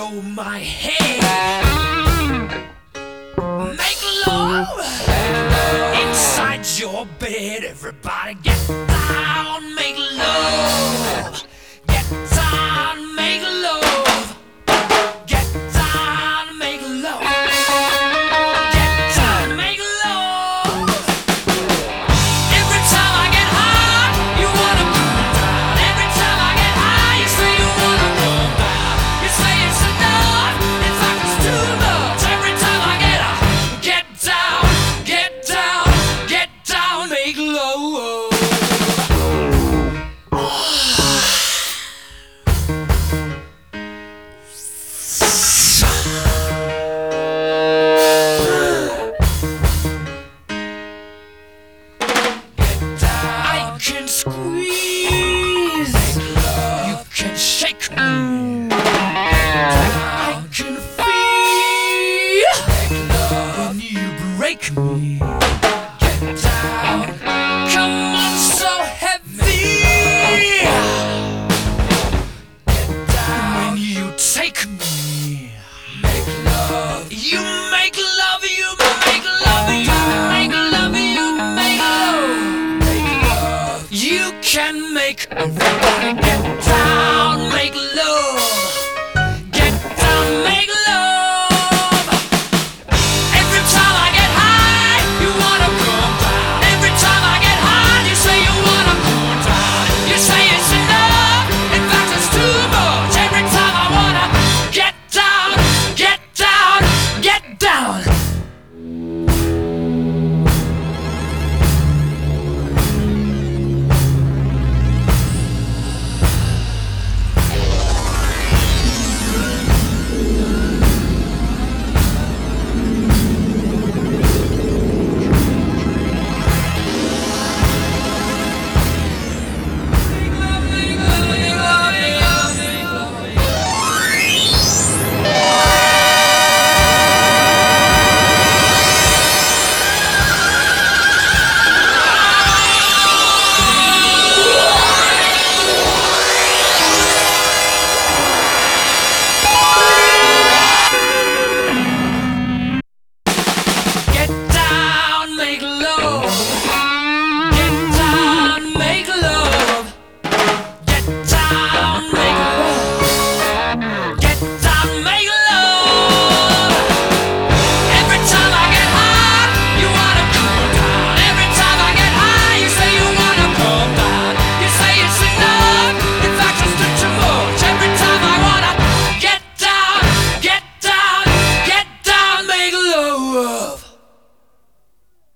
below my head. Make love inside your bed. Everybody get down, make love. Get down, make love. Get down, make love. Get down, make love. Every time I get high, you wanna come down. Every time I get high, you say you wanna come down. You say it's enough, in fact it's too much. Every time I get high, get down, get down, get down, make love. I can squeeze, you can shake me. I can feel when you break me. Get down, come on, so heavy. Get down when you take me. Make love, you make love, you make love, you make love, you make love. You can make everybody get